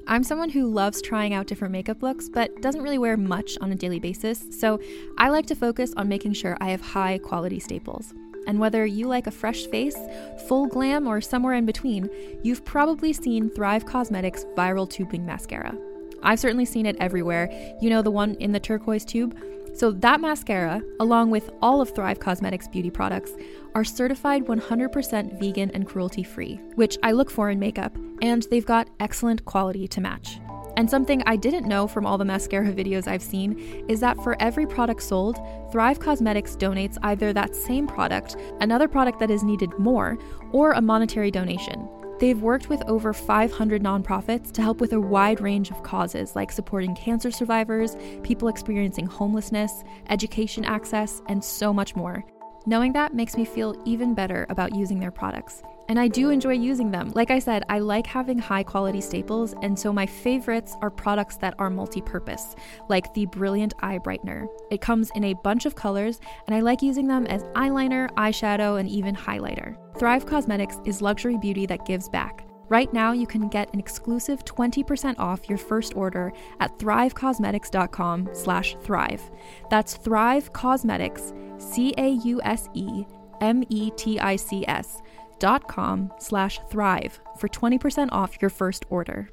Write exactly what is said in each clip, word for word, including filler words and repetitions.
I'm someone who loves trying out different makeup looks, but doesn't really wear much on a daily basis, so I like to focus on making sure I have high quality staples. And whether you like a fresh face, full glam, or somewhere in between, you've probably seen Thrive Causemetics Viral Tubing Mascara. I've certainly seen it everywhere. You know, the one in the turquoise tube? So that mascara, along with all of Thrive Causemetics beauty products, are certified one hundred percent vegan and cruelty-free, which I look for in makeup, and they've got excellent quality to match. And something I didn't know from all the mascara videos I've seen is that for every product sold, Thrive Causemetics donates either that same product, another product that is needed more, or a monetary donation. They've worked with over five hundred nonprofits to help with a wide range of causes like supporting cancer survivors, people experiencing homelessness, education access, and so much more. Knowing that makes me feel even better about using their products. And I do enjoy using them. Like I said, I like having high quality staples, and so my favorites are products that are multi-purpose, like the Brilliant Eye Brightener. It comes in a bunch of colors, and I like using them as eyeliner, eyeshadow, and even highlighter. Thrive Causemetics is luxury beauty that gives back. Right now, you can get an exclusive twenty percent off your first order at thrivecausemetics.com slash thrive. That's Thrive Causemetics, C A U S E M E T I C S dot com slash thrive for twenty percent off your first order.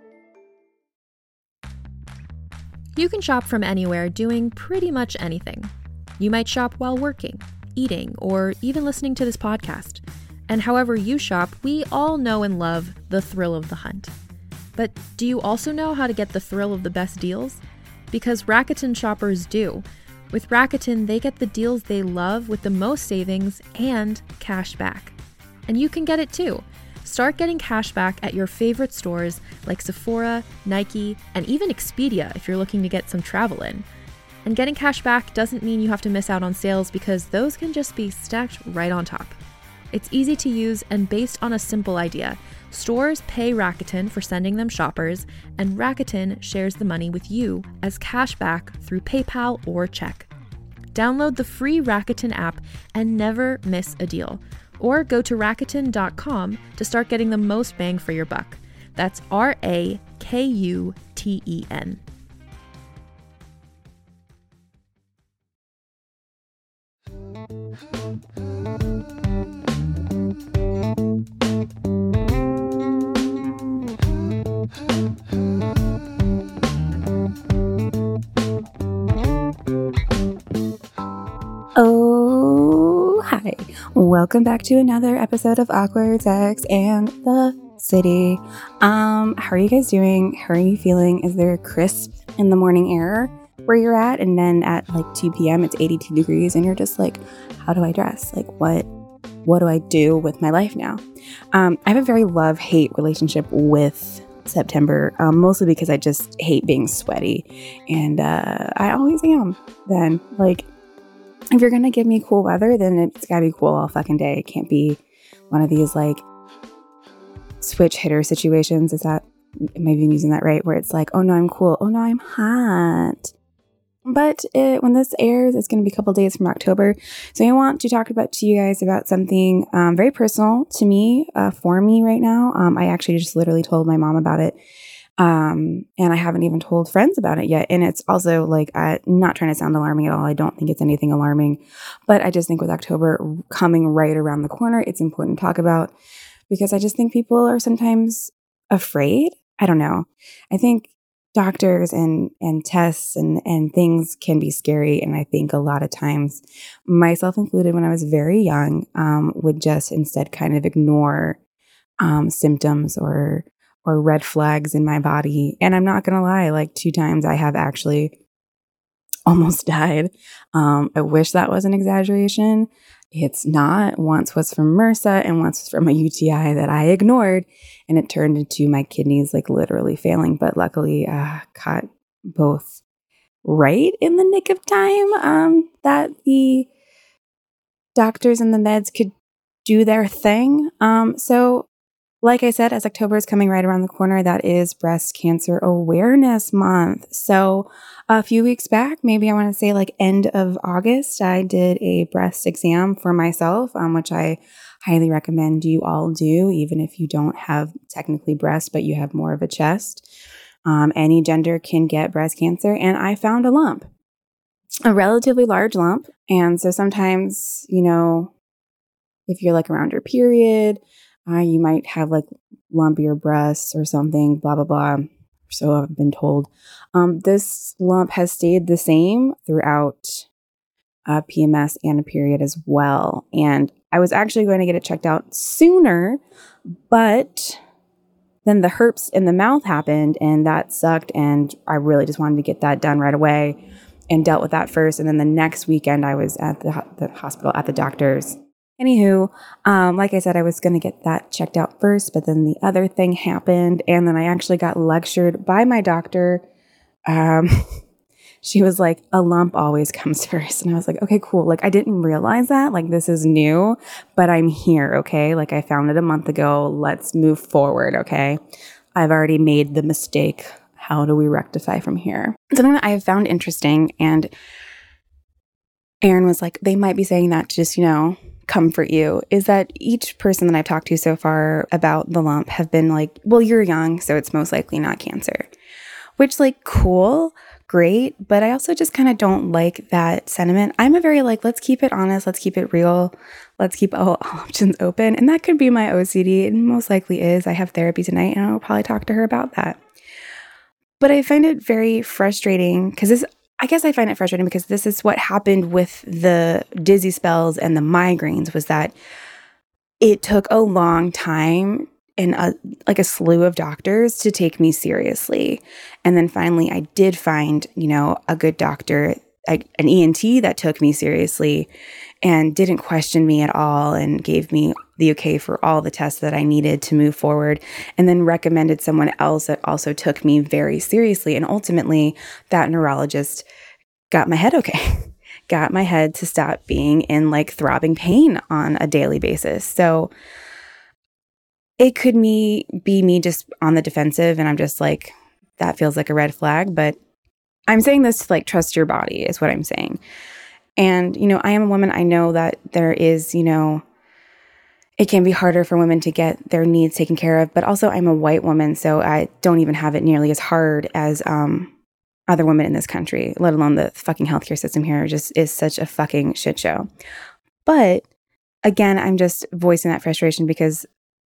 You can shop from anywhere doing pretty much anything. You might shop while working, eating, or even listening to this podcast. And however you shop, we all know and love the thrill of the hunt. But do you also know how to get the thrill of the best deals? Because Rakuten shoppers do. With Rakuten, they get the deals they love with the most savings and cash back. And you can get it too. Start getting cash back at your favorite stores like Sephora, Nike, and even Expedia if you're looking to get some travel in. And getting cash back doesn't mean you have to miss out on sales, because those can just be stacked right on top. It's easy to use and based on a simple idea. Stores pay Rakuten for sending them shoppers, and Rakuten shares the money with you as cash back through PayPal or check. Download the free Rakuten app and never miss a deal. Or go to Rakuten dot com to start getting the most bang for your buck. That's R A K U T E N. Oh, hi. Welcome back to another episode of Awkward Sex and the City. Um, how are you guys doing? How are you feeling? Is there a crisp in the morning air where you're at? And then at like two p.m. it's eighty-two degrees and you're just like, how do I dress? Like what, what do I do with my life now? Um, I have a very love-hate relationship with September, um, mostly because I just hate being sweaty. And uh, I always am then. Like, if you're going to give me cool weather, then it's got to be cool all fucking day. It can't be one of these like switch hitter situations. Is that, maybe I'm using that right? Where it's like, oh no, I'm cool. Oh no, I'm hot. But it, when this airs, it's going to be a couple days from October. So I want to talk about to you guys about something um, very personal to me, uh, for me right now. Um, I actually just literally told my mom about it. Um, and I haven't even told friends about it yet. And it's also like, I'm not trying to sound alarming at all. I don't think it's anything alarming, but I just think with October coming right around the corner, it's important to talk about, because I just think people are sometimes afraid. I don't know. I think doctors and, and tests and, and things can be scary. And I think a lot of times, myself included, when I was very young, um, would just instead kind of ignore, um, symptoms or or red flags in my body. And I'm not going to lie, like two times I have actually almost died. Um, I wish that was an exaggeration. It's not. Once was from MRSA and once was from a U T I that I ignored, and it turned into my kidneys like literally failing. But luckily, uh, caught both right in the nick of time, um, that the doctors and the meds could do their thing. Um, so Like I said, as October is coming right around the corner, that is Breast Cancer Awareness Month. So a few weeks back, maybe I want to say like end of August, I did a breast exam for myself, um, which I highly recommend you all do, even if you don't have technically breast, but you have more of a chest. Um, any gender can get breast cancer. And I found a lump, a relatively large lump. And so sometimes, you know, if you're like around your period, Uh, you might have like lumpier breasts or something, blah, blah, blah. So I've been told. Um, this lump has stayed the same throughout uh, P M S and a period as well. And I was actually going to get it checked out sooner, but then the herpes in the mouth happened and that sucked. And I really just wanted to get that done right away and dealt with that first. And then the next weekend I was at the, ho- the hospital, at the doctor's. Anywho, um, like I said, I was going to get that checked out first, but then the other thing happened. And then I actually got lectured by my doctor. Um, she was like, a lump always comes first. And I was like, okay, cool. Like I didn't realize that. Like this is new, but I'm here. Okay. Like I found it a month ago. Let's move forward. Okay. I've already made the mistake. How do we rectify from here? Something that I have found interesting. And Aaron was like, they might be saying that to just, you know, comfort you, is that each person that I've talked to so far about the lump have been like, well, you're young, so it's most likely not cancer, which like cool, great. But I also just kind of don't like that sentiment. I'm a very like, let's keep it honest. Let's keep it real. Let's keep all, all options open. And that could be my O C D. It most likely is. I have therapy tonight and I'll probably talk to her about that. But I find it very frustrating because this I guess I find it frustrating because this is what happened with the dizzy spells and the migraines, was that it took a long time and a, like a slew of doctors to take me seriously. And then finally I did find, you know, a good doctor, a, an E N T that took me seriously and didn't question me at all and gave me the okay for all the tests that I needed to move forward, and then recommended someone else that also took me very seriously. And ultimately, that neurologist got my head okay, got my head to stop being in like throbbing pain on a daily basis. So it could me be me just on the defensive, and I'm just like, that feels like a red flag. But I'm saying this to like trust your body is what I'm saying. And, you know, I am a woman. I know that there is, you know, it can be harder for women to get their needs taken care of, but also I'm a white woman, so I don't even have it nearly as hard as um, other women in this country, let alone the fucking healthcare system here just is such a fucking shit show. But again, I'm just voicing that frustration because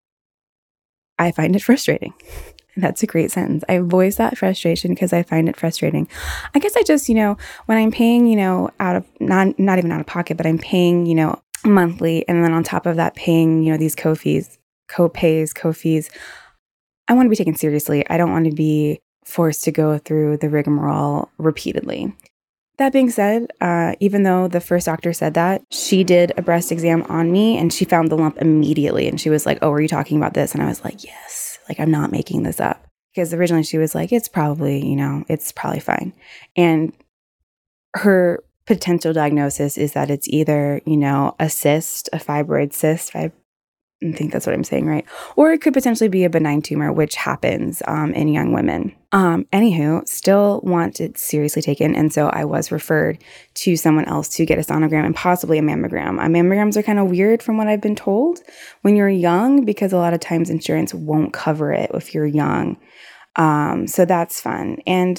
I find it frustrating. That's a great sentence. I voice that frustration because I find it frustrating. I guess I just, you know, when I'm paying, you know, out of, not not even out of pocket, but I'm paying, you know, monthly, and then on top of that paying, you know, these co-fees, co-pays, co-fees, I want to be taken seriously. I don't want to be forced to go through the rigmarole repeatedly. That being said, uh, even though the first doctor said that, she did a breast exam on me and she found the lump immediately. And she was like, oh, were you talking about this? And I was like, yes, like I'm not making this up. Because originally she was like, it's probably, you know, it's probably fine. And her potential diagnosis is that it's either, you know, a cyst, a fibroid cyst, fib- I think that's what I'm saying, right? Or it could potentially be a benign tumor, which happens um, in young women. Um, anywho, still want it seriously taken. And so I was referred to someone else to get a sonogram and possibly a mammogram. Uh, mammograms are kind of weird from what I've been told when you're young, because a lot of times insurance won't cover it if you're young. Um, so that's fun. And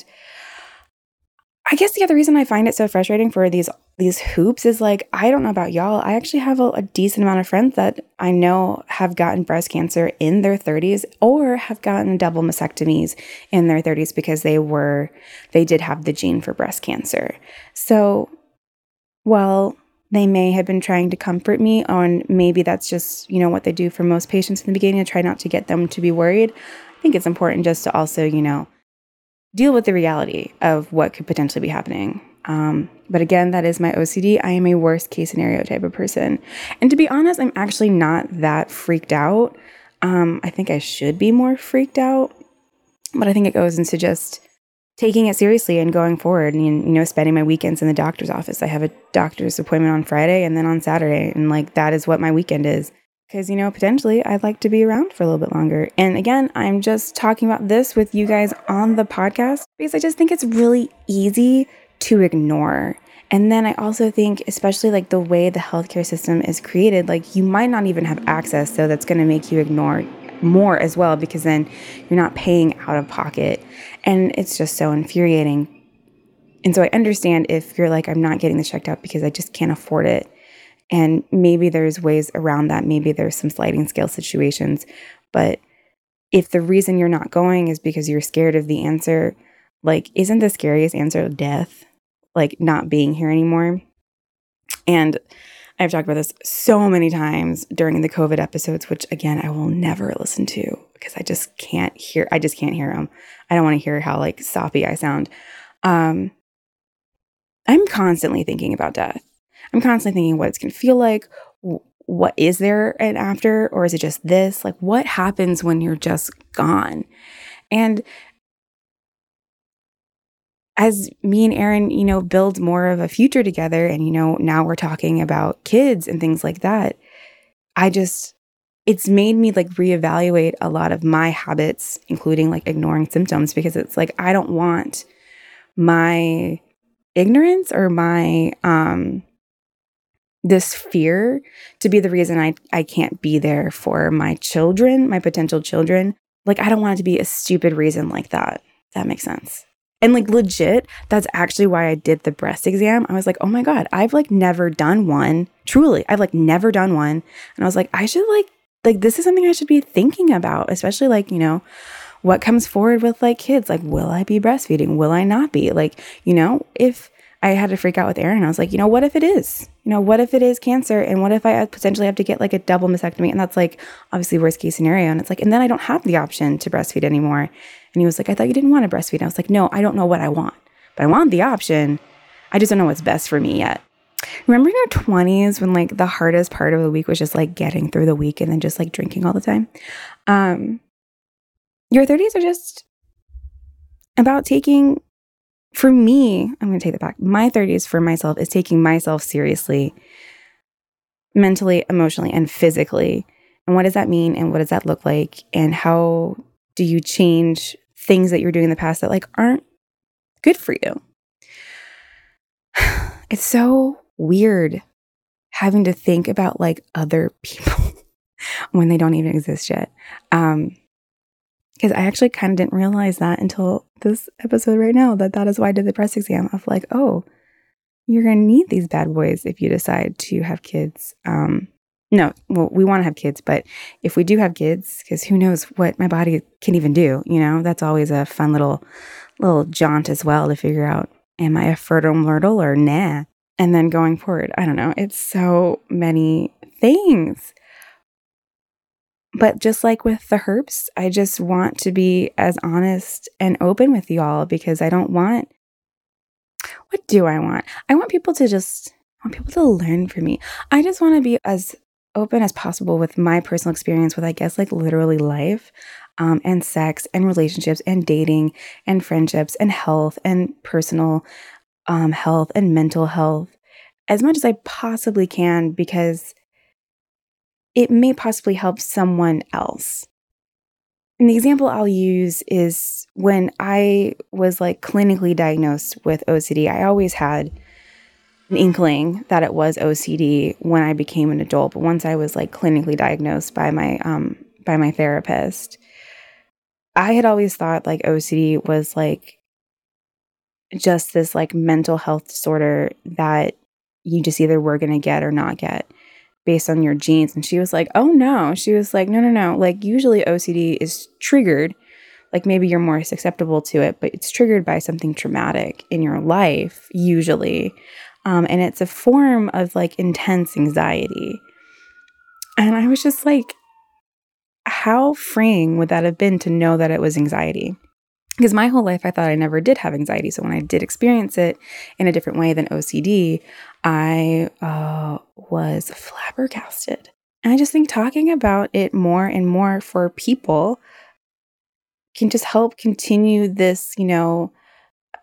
I guess the other reason I find it so frustrating for these these hoops is like, I don't know about y'all. I actually have a, a decent amount of friends that I know have gotten breast cancer in their thirties or have gotten double mastectomies in their thirties because they were, they did have the gene for breast cancer. So, well, they may have been trying to comfort me on maybe that's just, you know, what they do for most patients in the beginning to try not to get them to be worried. I think it's important just to also, you know, deal with the reality of what could potentially be happening. Um, but again, that is my O C D. I am a worst case scenario type of person. And to be honest, I'm actually not that freaked out. Um, I think I should be more freaked out, but I think it goes into just taking it seriously and going forward and, you know, spending my weekends in the doctor's office. I have a doctor's appointment on Friday and then on Saturday. And like, that is what my weekend is. because, you know, potentially I'd like to be around for a little bit longer. And again, I'm just talking about this with you guys on the podcast because I just think it's really easy to ignore. And then I also think, especially like the way the healthcare system is created, like you might not even have access. So that's going to make you ignore more as well, because then you're not paying out of pocket. And it's just so infuriating. And so I understand if you're like, I'm not getting this checked out because I just can't afford it. And maybe there's ways around that. Maybe there's some sliding scale situations. But if the reason you're not going is because you're scared of the answer, like, isn't the scariest answer death? Like not being here anymore? And I've talked about this so many times during the COVID episodes, which again, I will never listen to because I just can't hear, I just can't hear them. I don't want to hear how like soppy I sound. Um, I'm constantly thinking about death. I'm constantly thinking what it's going to feel like. What is there an after? Or is it just this? Like what happens when you're just gone? And as me and Aaron, you know, build more of a future together, and, you know, now we're talking about kids and things like that, I just, it's made me like reevaluate a lot of my habits, including like ignoring symptoms, because it's like, I don't want my ignorance or my, um, this fear to be the reason I, I can't be there for my children, my potential children. Like, I don't want it to be a stupid reason like that. If that makes sense. And like legit, that's actually why I did the breast exam. I was like, oh my God, I've like never done one. Truly, I've like never done one. And I was like, I should like, like this is something I should be thinking about, especially like, you know, what comes forward with like kids. Like, will I be breastfeeding? Will I not be? Like, you know, if I had to freak out with Aaron, I was like, you know, what if it is? You know, what if it is cancer? And what if I potentially have to get like a double mastectomy? And that's like obviously worst case scenario. And it's like, and then I don't have the option to breastfeed anymore. And he was like, I thought you didn't want to breastfeed. And I was like, no, I don't know what I want, but I want the option. I just don't know what's best for me yet. Remember in your twenties when like the hardest part of the week was just like getting through the week and then just like drinking all the time? Um, your thirties are just about taking, for me, I'm going to take that back. My thirties for myself is taking myself seriously, mentally, emotionally, and physically. And what does that mean? And what does that look like? And how do you change things that you're doing in the past that like aren't good for you? It's so weird having to think about like other people when they don't even exist yet. Um, because I actually kind of didn't realize that until this episode right now, that that is why I did the breast exam of like, oh, you're going to need these bad boys if you decide to have kids. Um, no, well, we want to have kids, but if we do have kids, because who knows what my body can even do, you know, that's always a fun little, little jaunt as well to figure out, am I a fertile myrtle or nah? And then going forward, I don't know, it's so many things. But just like with the herps, I just want to be as honest and open with y'all because I don't want, what do I want? I want people to just, I want people to learn from me. I just want to be as open as possible with my personal experience with, I guess, like literally life, um, and sex and relationships and dating and friendships and health and personal um, health and mental health as much as I possibly can, because it may possibly help someone else. And the example I'll use is when I was like clinically diagnosed with O C D. I always had an inkling that it was O C D when I became an adult, but once I was like clinically diagnosed by my um by my therapist, I had always thought like O C D was like just this like mental health disorder that you just either were going to get or not get based on your genes. And she was like, oh no. She was like, no, no, no. Like usually O C D is triggered. Like maybe you're more susceptible to it, but it's triggered by something traumatic in your life, usually. Um, and it's a form of like intense anxiety. And I was just like, how freeing would that have been to know that it was anxiety? Because my whole life, I thought I never did have anxiety. So when I did experience it in a different way than O C D, I uh, was flabbergasted. And I just think talking about it more and more for people can just help continue this, you know,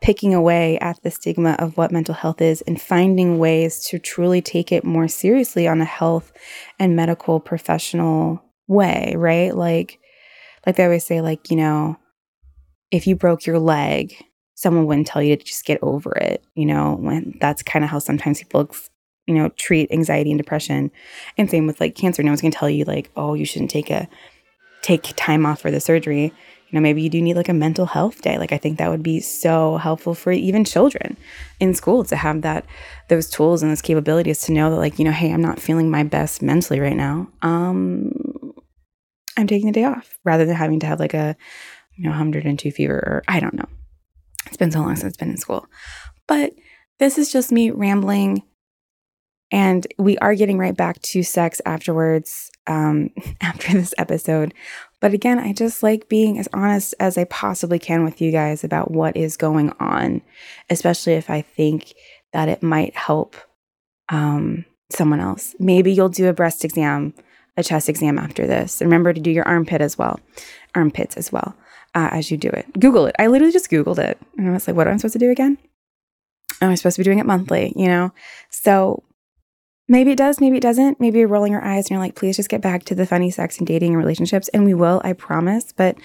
picking away at the stigma of what mental health is and finding ways to truly take it more seriously on a health and medical professional way, right? Like, like they always say, like, you know, if you broke your leg, someone wouldn't tell you to just get over it, you know, when that's kind of how sometimes people, you know, treat anxiety and depression. And same with like cancer. No one's going to tell you like, oh, you shouldn't take a, take time off for the surgery. You know, maybe you do need like a mental health day. Like I think that would be so helpful for even children in school to have that, those tools and those capabilities to know that like, you know, hey, I'm not feeling my best mentally right now. Um, I'm taking a day off rather than having to have like a, you know, one hundred two fever or I don't know. It's been so long since I've been in school, but this is just me rambling. And we are getting right back to sex afterwards, um, after this episode. But again, I just like being as honest as I possibly can with you guys about what is going on, especially if I think that it might help um, someone else. Maybe you'll do a breast exam, a chest exam after this. And remember to do your armpit as well, armpits as well uh, as you do it. Google it. I literally just Googled it. And I was like, what am I supposed to do again? Am I supposed to be doing it monthly, you know? So maybe it does, maybe it doesn't. Maybe you're rolling your eyes and you're like, please just get back to the funny sex and dating and relationships. And we will, I promise. But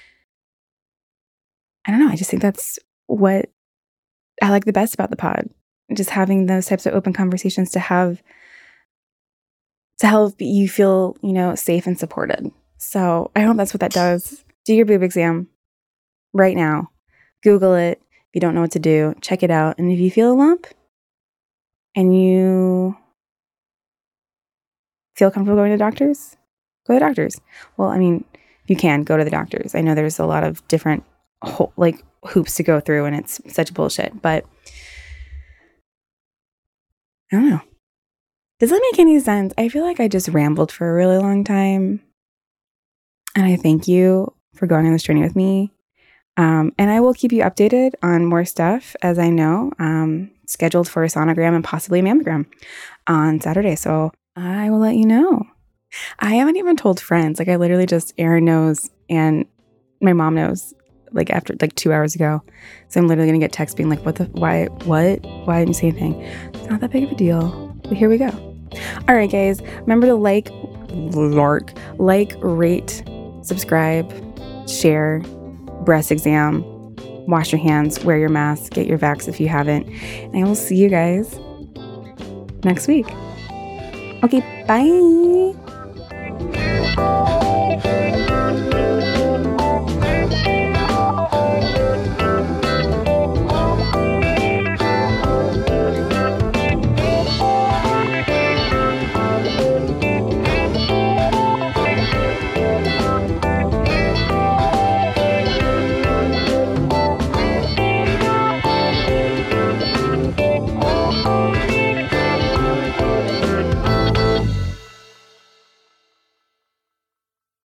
I don't know. I just think that's what I like the best about the pod. Just having those types of open conversations to have, to help you feel, you know, safe and supported. So I hope that's what that does. Do your boob exam right now. Google it. If you don't know what to do, check it out. And if you feel a lump and you feel comfortable going to doctors, go to doctors. Well, I mean, you can go to the doctors. I know there's a lot of different ho- like hoops to go through and it's such bullshit, but I don't know. Does that make any sense? I feel like I just rambled for a really long time. And I thank you for going on this journey with me. Um, and I will keep you updated on more stuff as I know, um, scheduled for a sonogram and possibly a mammogram on Saturday. So I will let you know. I haven't even told friends. Like I literally just, Aaron knows and my mom knows like after like two hours ago. So I'm literally going to get text being like, what the, why, what, why didn't you say anything? It's not that big of a deal, but here we go. All right, guys, remember to like, lark, like, rate, subscribe, share, breast exam, wash your hands, wear your mask, get your vax if you haven't. And I will see you guys next week. Okay, bye.